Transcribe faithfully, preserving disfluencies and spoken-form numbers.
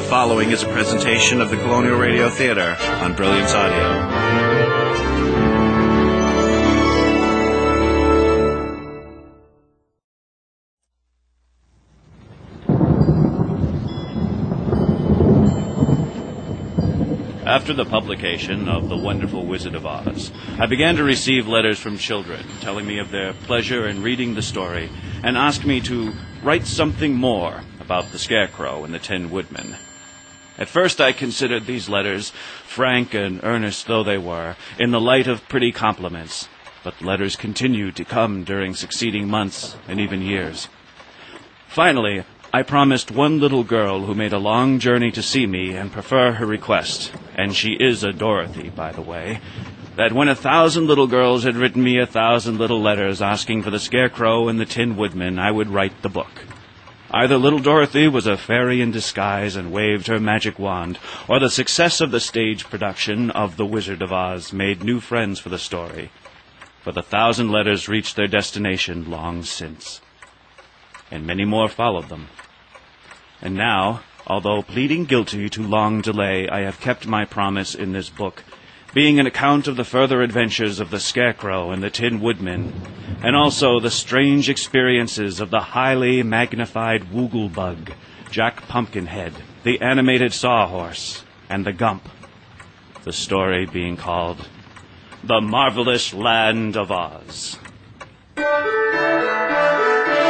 following is a presentation of the Colonial Radio Theater on Brilliance Audio. After the publication of The Wonderful Wizard of Oz, I began to receive letters from children telling me of their pleasure in reading the story and asked me to write something more about the Scarecrow and the Tin Woodman. At first I considered these letters, frank and earnest though they were, in the light of pretty compliments, but letters continued to come during succeeding months and even years. Finally, I promised one little girl who made a long journey to see me and prefer her request, and she is a Dorothy, by the way, that when a thousand little girls had written me a thousand little letters asking for the Scarecrow and the Tin Woodman, I would write the book. Either little Dorothy was a fairy in disguise and waved her magic wand, or the success of the stage production of The Wizard of Oz made new friends for the story, for the thousand letters reached their destination long since, and many more followed them. And now, although pleading guilty to long delay, I have kept my promise in this book, being an account of the further adventures of the Scarecrow and the Tin Woodman, and also the strange experiences of the highly magnified Wooglebug, Jack Pumpkinhead, the animated Sawhorse, and the Gump. The story being called The Marvelous Land of Oz.